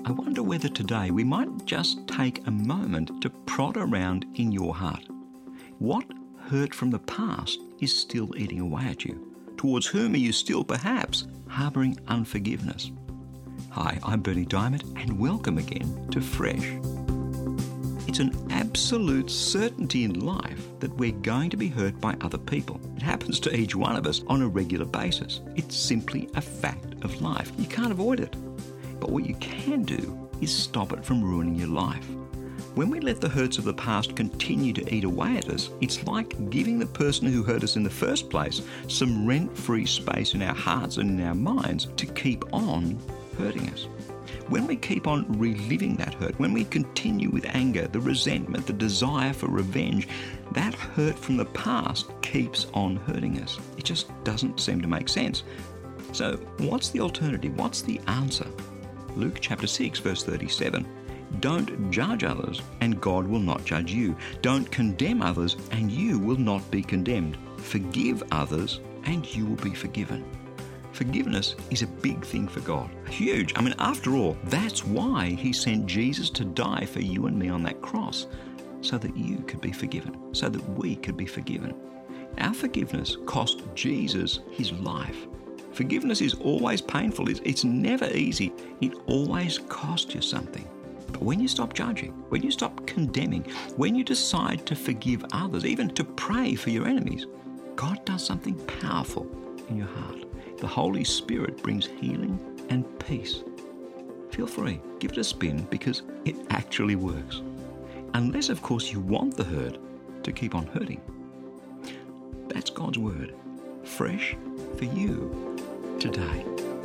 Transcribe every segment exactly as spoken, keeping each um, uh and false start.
I wonder whether today we might just take a moment to prod around in your heart. What hurt from the past is still eating away at you? Towards whom are you still perhaps harbouring unforgiveness? Hi, I'm Berni Dymet, and welcome again to Fresh. It's an absolute certainty in life that we're going to be hurt by other people. It happens to each one of us on a regular basis. It's simply a fact of life. You can't avoid it. But what you can do is stop it from ruining your life. When we let the hurts of the past continue to eat away at us, it's like giving the person who hurt us in the first place some rent-free space in our hearts and in our minds to keep on hurting us. When we keep on reliving that hurt, when we continue with anger, the resentment, the desire for revenge, that hurt from the past keeps on hurting us. It just doesn't seem to make sense. So what's the alternative? What's the answer? Luke chapter six, verse thirty-seven. Don't judge others, and God will not judge you. Don't condemn others, and you will not be condemned. Forgive others, and you will be forgiven. Forgiveness is a big thing for God. Huge. I mean, after all, that's why he sent Jesus to die for you and me on that cross, so that you could be forgiven, so that we could be forgiven. Our forgiveness cost Jesus his life. Forgiveness is always painful. It's, it's never easy. It always costs you something. But when you stop judging, when you stop condemning, when you decide to forgive others, even to pray for your enemies, God does something powerful in your heart. The Holy Spirit brings healing and peace. Feel free, give it a spin, because it actually works. Unless, of course, you want the hurt to keep on hurting. That's God's word, fresh for you today.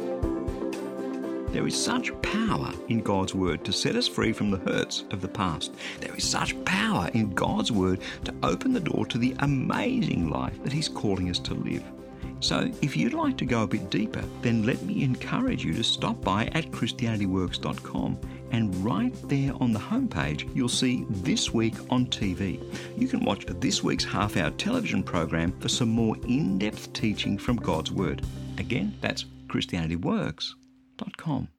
There is such power in God's word to set us free from the hurts of the past. There is such power in God's word to open the door to the amazing life that he's calling us to live. So if you'd like to go a bit deeper, then let me encourage you to stop by at Christianity Works dot com, and right there on the homepage you'll see This Week on T V. You can watch this week's half-hour television program for some more in-depth teaching from God's Word. Again, that's Christianity Works dot com.